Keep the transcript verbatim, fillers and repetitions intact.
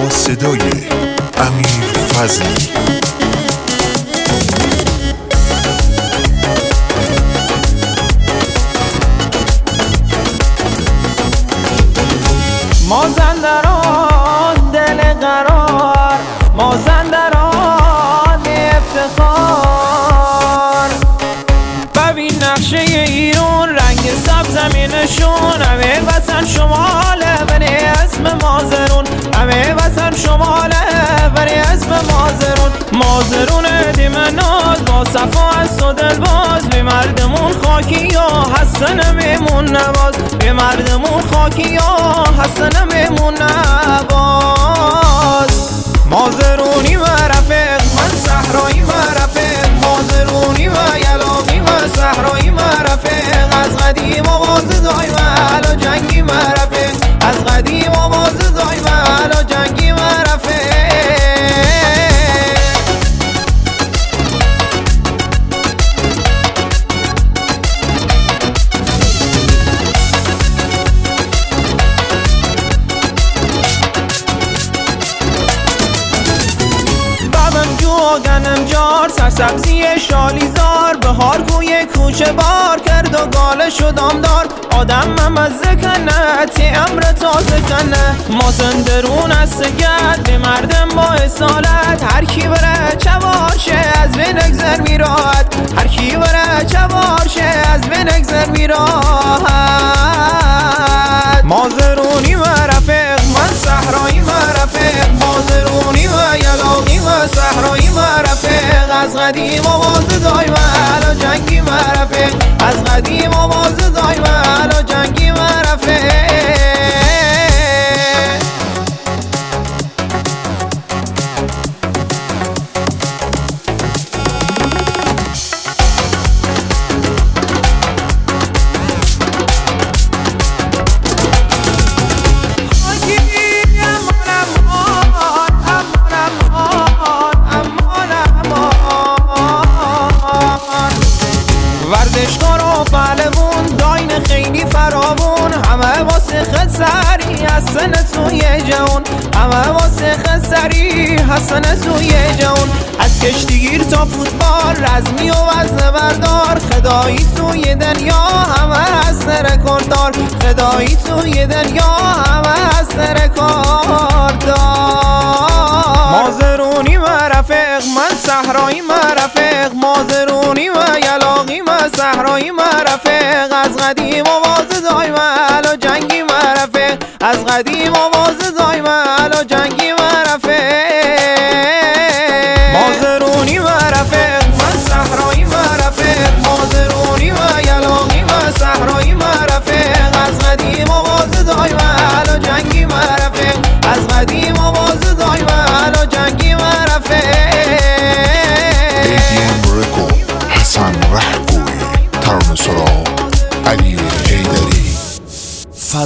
با صدای امیر فضلی. مازندران دل قرار، مازندران افتخار. ببین نقشه ایران، رنگ سبز زمینشون، همه وطن شماله ولی اسم مازرون، همه وطن شماله ولی اسم مازرون. مازرون دیمناز با صفا است و دلباز، به مردمون خاکی یا حسن میمون نواز، به مردمون خاکی یا حسن میمون نواز. مازرونی و رفیق، من صحرایی و رفیق، مازرونی و یلاقی و صحرایی و رفیق. از قدیم آواز دای و حالا جنگی و رفیق، از قدیم آواز دای و حالا جنگی و رفیق. گنمجار سرسبزی شالیزار، بهار گوی کوچه بار کرد و گاله شد دامدار. آدم ممزه کنه تی امر تازه کنه، مازندرون است گرد به مردم با اصالت. هر کی بره چوارشه از بین اگذر میراحت، هر کی بره چوارشه از بین اگذر میراحت. مازرونی و رفیق، من صحرایی و رفیق، مازرونی و یلاقی و صحرایی و رفیق. از قدیم آواز دای و حالا جنگی و رفیق، از قدیم آواز دای و حالا جنگی و رفیق. ورزشکار و پهلوون داین خیلی فراوون، همه واسه خسری حسن توی جون، همه واسه خسری حسن توی جون. از کشتیگیر تا فوتبال، رزمی و وزنه بردار، خدایی توی دنیا همه هست رکورددار، خدایی توی دنیا همه هست رکورددار. مازرونی و رفیق، من صحرایی و رفیق، مازرونی و یلاقی و صحرایی و رفیق. از قدیم آواز دای و حالا جنگی و رفیق، از قدیم آواز دای و حالا جنگی